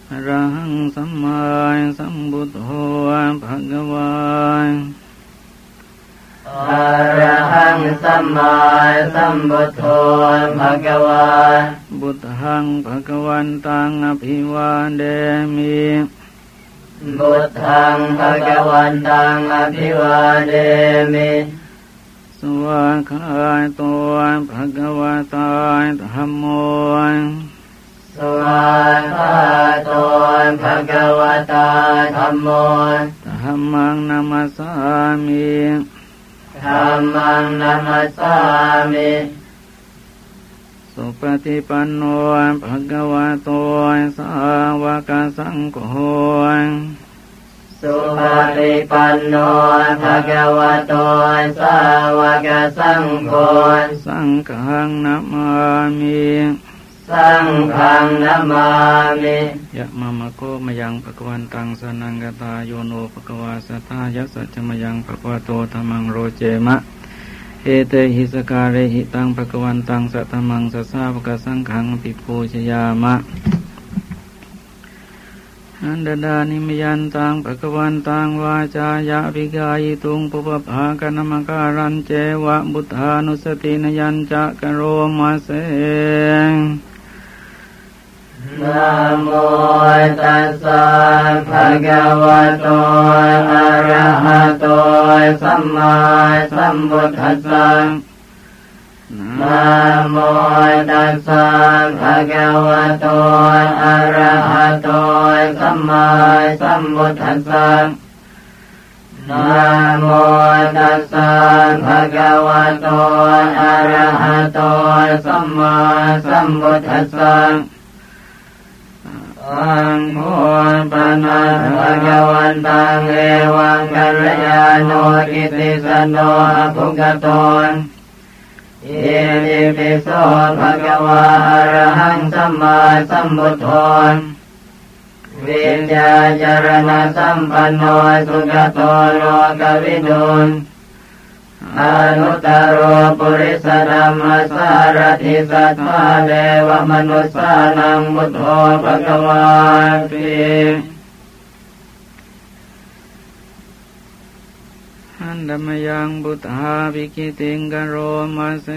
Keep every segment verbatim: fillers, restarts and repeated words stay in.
อะระหังสัมมาสัมพุทโธภะคะวาอะระหังสัมมาสัมพุทโธภะคะวาบุตหังภะคะวันตังอภิวาเดมิบุตตังภะคะวันตังอภิวาเดมิสวากขาโตภะคะวะตาธัมโมสวากขาโตภะคะวะตาธัมโมธัมมังนัมสสามิธัมมังนัมสสามิสุปฏิปันโนภะคะวะโตสาวกสังโฆสุปฏิปันโนภะคะวะโตสาวกสังโฆสังฆังนะมามิสังฆังนะมามิยะมะมะโคมะยังภะคะวันตังสนังกตาโยโนภะคะวาสัทธายะสัจจมะยังภะคะวะโตธัมมังโรเจมะเอเตหิสการะหิตังภะคะวันตังสัทธัมมังสัสสะภะคะสังฆังปิปูชยามะอันดดานิมยันตังภะคะวันตังวาจายะวิกายิตุงปุปภากนมการันเจวะบุทธานุสตินยัญจะกโรมาเสนะโมตัสสะภะคะวะโตอะระหะโตสัมมาสัมพุทธัสสะนะโมตัสสะภะคะวะโตอะระหะโตสัมมาสัมพุทธัสสะนะโมตัสสะภะคะวะโตอะระหะโตสัมมาสัมพุทธัสสะอังโฆปนะภะคะวันตังเอวังกัลยาโนกิติสโนอภุคโตอิติปิโสภะคะวะอะระหังสัมมาสัมพุทโธวิญญาจารณะสัมปันโนสุขโตโลกวิทูอนุตตโรปุริสธัมมัสสารถิสัทธาเทวมนุสสานังพุทโธภควาติหันดมยังบุตหาวิกิติงกโรมาเส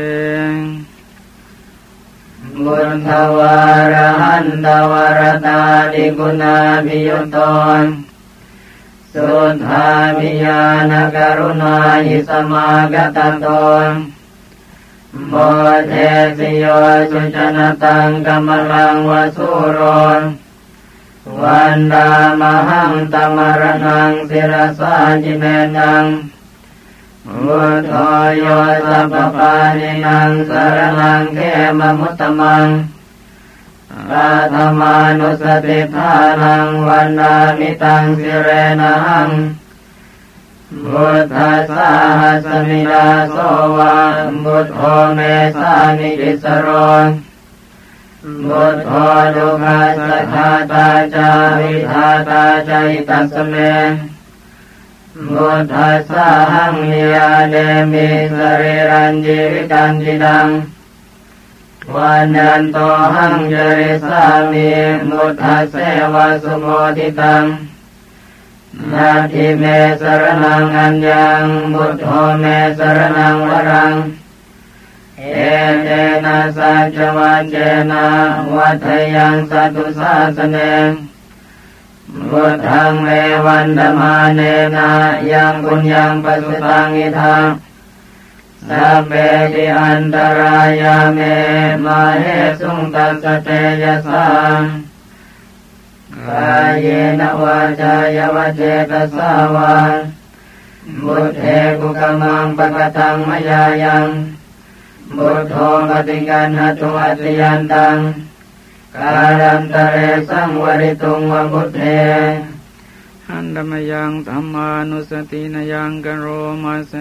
บุญทวารหันตวรตาดิกุณาภิยุตโตสุทธาภิญาณกรุณาหิสมากตโตโมเทสิโยสุจนตังกัมลังวสุโรวันดามหังตมรณังศิรสาจิเมนังพุทโธโยสัพพานินังสรณังเขมมุตตมังอาธมานุสติทานังวันดามิตังสิเรนังพุทธัสสะหัสมิลาโสวะพุทโธเมสานิจิสโรพุทโธดุขัสสะทาตาจาวิทาตาจาอิตัสเมพุทธัสสะหังนิยาเดมิสริรัญญิวิตันจิตังวันยันโตหังจริสามิมุทธัสเสวะสุโมทิตังนาทิเมสรณังอัญญังพุทโธเมสรณังวรังเอเตนะสัจวัจเจนะวัฏยังสัตุสาสเนพุทธังเมวันธมาเนนะยังปุญญังปัสสุตังอิทังสัพเพติอันตรายาเมมาเหสุงตัสสะเตยะสังกายเยนะวาจายวเจตสาวาบุตเทกุกมังปะกตังมยายังบุตโธปฏิกันหตุอัตยันตังกาลันตเรสังวริตุงวบุตเทหันดมยังธัมมานุสตินยังกโรมาเส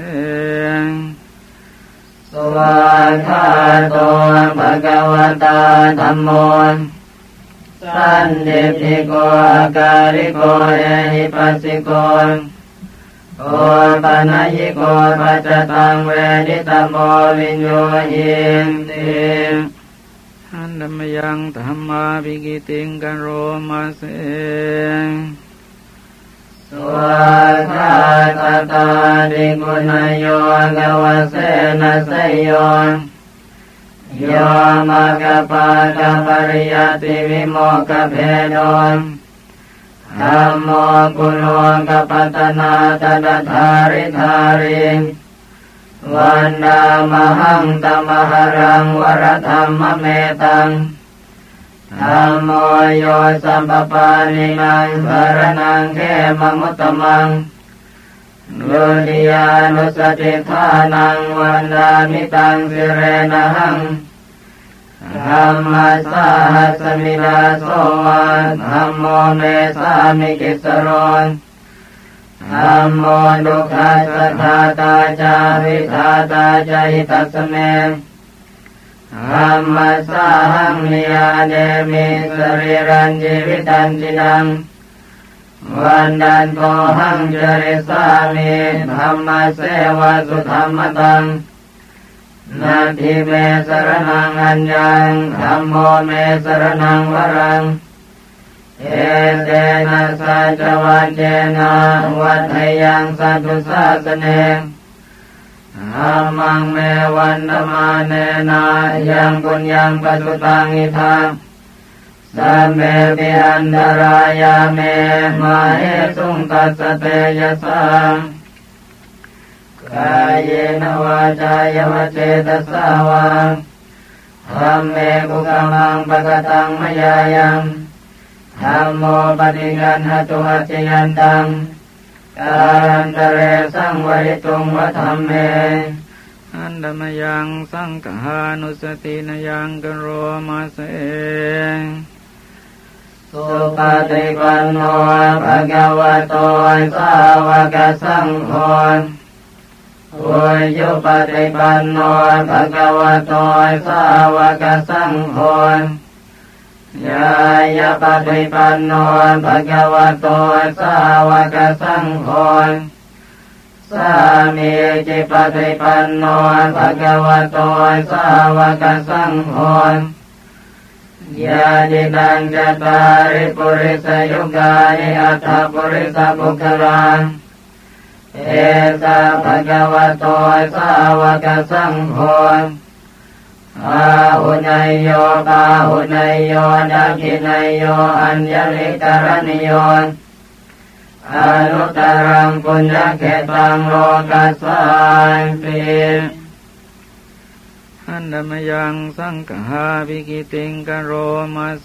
สวากขาโตภะคะวะตาธัมโมสันติภิโกอาการิโกเอหิปัสสิโกโอปนัยโกปัจจตังเวดิตโมวิญโยหินติหันดดัมยังธัมมาภิกิติงกโรมาเสสุทาตตาดิกุณโยกวเสนะสยโยโยมกปาตปริยติวิโมกเพโดธัมโมกุโลกปัตนาตตถาริธาริวันดามหังตมหรังวรธรรมเมตังธัมโมโยสัมปปานินังสารนังเขมมุตตมังดุริยานุสติทานังวันดามิตังสิเรนะหังธัมมัสสะหัสมิลาโสวะธัมโมเมสามิกิสโรธัมโมดุขัสสะทาตาจาวิทาตาจาหิตัสสเมธัมมัสสะหังนิยาเดมิสรีรัญจีวิตันจินังวันดันโตหังจริสามิธัมมัสเสวะสุธัมมตังนาทิเมสรนังอัญญังธัมโมเมสรนังวรังเอเตนะสัจวัจเจนะวัฏยังสัตถุสาสเนธัมมังเมวันธมาเนนะยังปุญญังปัสสุตังอิทังสัมเมปิอันตรายาเมมาเหสุงตัสสะเตยะสังกายนวาจายวเจตสาวาธัมเมกุกมังปะกตังมยายังธัมโมปฏิกันหตุหัจยันตังการตะเรสังวริตุงวะธัมเมอันดมยังสังฆานุสตินยังกโรมาเสสุปฏิปันโนภะคะวะโตสาวกสังโฆอุยุปฏิปันโนภะคะวะโตสาวกสังโฆยายาปฏิปันโนภะคะวะโตสาวกสังโฆสามีจิปฏิปันโนภะคะวะโตสาวกสังโฆญาณิดังจัตตาริปุริสยุกานิอัตถปุริสปุคลังเอสะภะคะวะโตสาวกสังโฆอาหุนายโยปาหุนายโยดักขินายโยอัญญลิกรณิโยอนุตตรังปุญญเขตังโลกัสสันติอันดมยังสังฆาภิกิติงกโรมาเส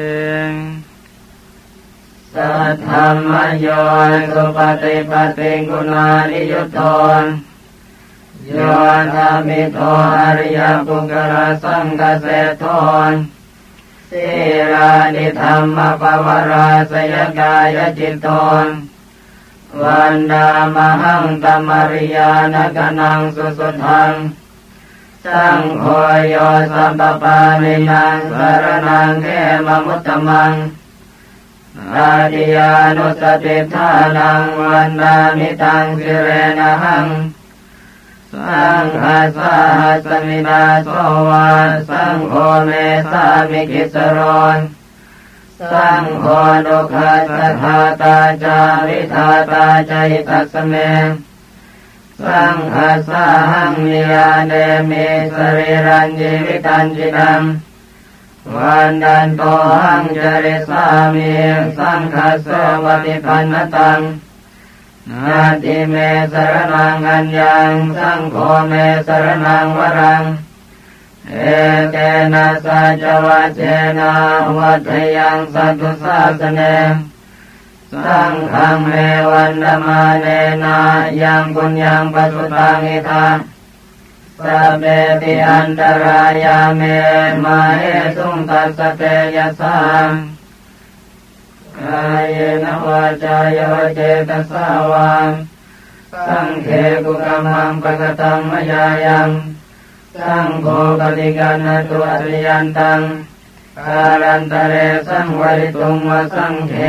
สัทธัมมโยสุปฏิปติกุณานิยุตโตโยธามิโตอริยปุกขะสังฆเสโทสีรานิธรรมปวาราสยกายจิตโตวันดามหังตมริยานกนังสุสุทังสังโฆโยสัมปปานินังสารนังเขมมุตตมังอาทิยานุสติทานังวันดามิตังสิเรนะหังสังฆาสาหัสมินาโสวาสังโฆเมสามิกิสโรสังโฆดุขัสสะทาตาจาวิทาตาจาหิตัสสเมสังฆาสาหังนิยาเดมิสรีรัญจีวิตันจินังวันดันโตหังจริสามิสังฆาสวะติปันนตังนาทิเมสรนังอัญญังสังโฆเมสรนังวรังเอเตนะสัจวัจเจนะวัฏยังสัตถุสาสเนสังฆังเมวันธมาเนนะยังปุญญังปัสสุตังอิทังสัพเพติอันตรายาเมมาเหสุงตัสสะเตยะสังกายนวาจายวเจตสาวาสังเขกุกมังปะกตังมยายังสังโฆปฏิกันหตุอัจยันตังกาลันตะเรสังวริตุงวสังเข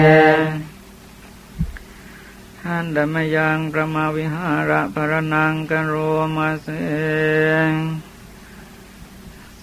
อันดมยังประมาวิหาระปรนังกโรมาเสส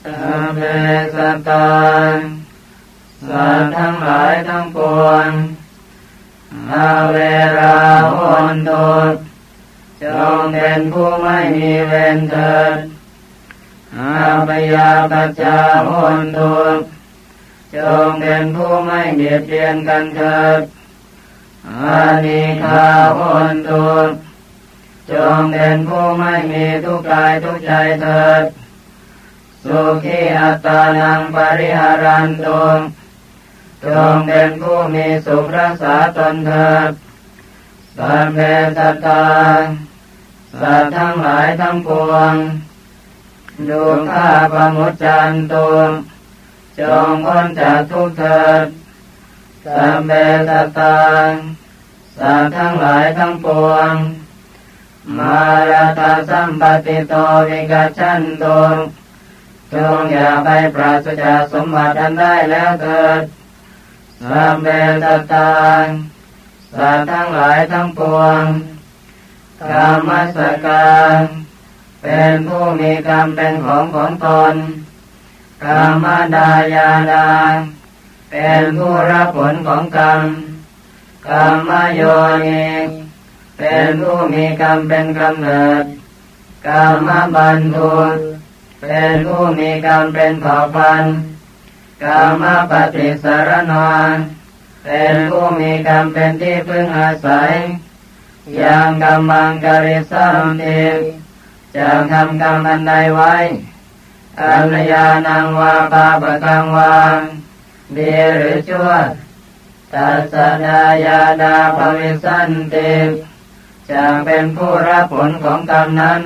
สัพเพสัตตาสัตว์ทั้งหลายทั้งปวงอาเวราโหนตุจงเป็นผู้ไม่มีเวรเถิดอาพยาปัจจาโหนตุจงเป็นผู้ไม่เบียดเบียนกันเถิดอานิฆาโหนตุจงเป็นผู้ไม่มีทุกข์กายทุกข์ใจเถิดสุขีอัตตานังปริหารันตุจงเป็นผู้มีสุขรักษาตนเถิดสัพเพสัตตาสัตว์ทั้งหลายทั้งปวงดุข่าปมุจจันตุจงพ้นจากทุกข์เถิดสัพเพสัตตาสัตว์ทั้งหลายทั้งปวงมาราตาสัมปติโตวิกัจฉันตุจงอย่าไปปราศจากสมบัติอันได้แล้วเถิดสัพเพสัตตาสัตว์ทั้งหลายทั้งปวงกามัสสการเป็นผู้มีกรรมเป็นของของตนกามดายาดาเป็นผู้รับผลของกรรมกามโยนิเป็นผู้มีกรรมเป็นกำเนิดกามบันทุเป็นผู้มีกรรมเป็นเผ่าพันธุ์กามปฏิสารณาเป็นผู้มีกรรมเป็นที่พึ่งอาศัยยังกรรมังกริสัมติจะทำกรรมอันใดไว้อันยานังวาปาปะกังวาดีหรือชั่วตัสสะดายาดาภวิสันติจะเป็นผู้รับผลของกรรมนั้น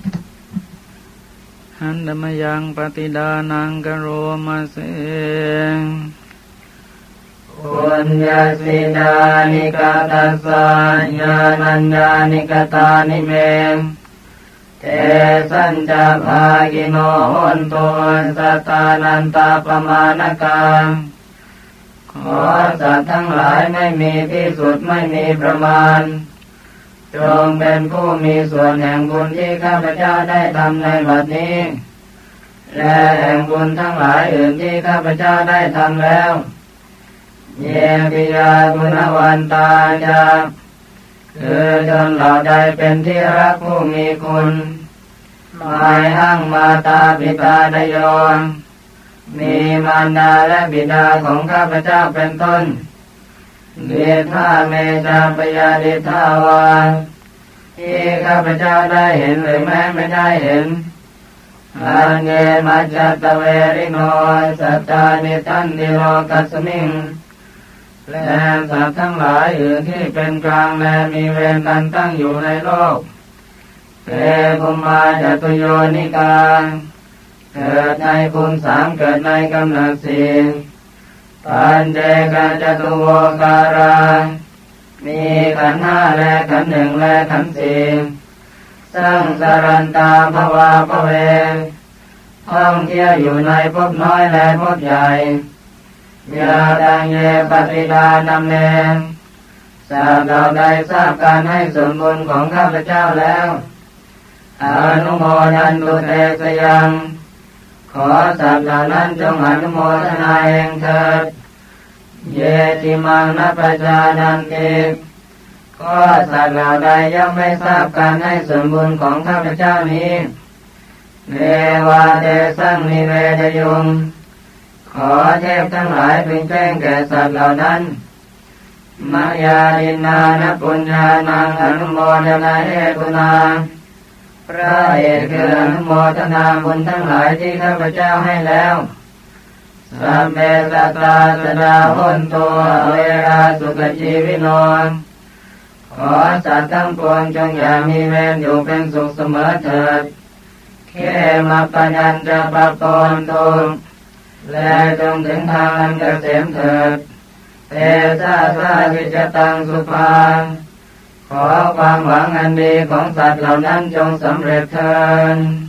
หันธมยังปฏิดานังกโรมาเสปุญญาสิดานิกาตัสสะญาณัญญานิกตานิเมเทสัญจภากิโนโหนตุสัตตานันตาปมาณกังขอสัตว์ทั้งหลายไม่มีที่สุดไม่มีประมาณจงเป็นผู้มีส่วนแห่งบุญที่ข้าพเจ้าได้ทำในบัดนี้และแห่งบุญทั้งหลายอื่นที่ข้าพเจ้าได้ทำแล้วเยปิยาคุณวันตาจาคือจนเหล่าใดเป็นที่รักผู้มีคุณหมายหังมาตาปิตาดโยมีมารดาและบิดาของข้าพเจ้าเป็นต้นเดชาเมจาปยาเดชาวาที่ข้าพเจ้าได้เห็นหรือแม้ไม่ได้เห็นอันเยมัจจตเวริโนสัตตานิทันติโลกัสมิงและสัตว์ทั้งหลายอื่นที่เป็นกลางและมีเวรกันตั้งอยู่ในโลกเตภุมาจตุโยนิกาเกิดในภูมิสามเกิดในกำเนิดสี่ปัญเจกจตุโวการามีขันธ์ห้าและขันธ์หนึ่งและขันธ์สี่สังสารันตาภวาภเวท่องเที่ยวอยู่ในภพน้อยและภพใหญ่ยาดังเยปฏิดานำเนทราบเราได้ทราบการให้ส่วนบุญของข้าพเจ้าแล้วอนุโมทันตุเตสยังขอสัตว์เหล่านั้นจงอนุโมทนาเองเถิดเยติมังนัปจานันติก็สัตว์เหล่าใดยังไม่ทราบการให้ส่วนบุญของข้าพเจ้านี้เนวาเตสังนิเวทยุงขอเทพทั้งหลายเป็นแจ้งแก่สัตว์เหล่านั้นมายาลินานะปุญญานังอนุโมทนาเหตุนาพระเอกคืออนุโมทนาบุญทั้งหลายที่ข้าพเจ้าให้แล้วสัมเมสัตตาสดาหนตัวเวราสุขจีวิโนขอสัตว์ทั้งปวงจงอย่ามีเวรอยู่เป็นสุขเสมอเถิดเขมาปัญญ์จะปะปนตุและจงถึงทางอันเกษมเถิดเตชะสาวิจตังสุภาขอความหวังอันดีของสัตว์เหล่านั้นจงสำเร็จเถิด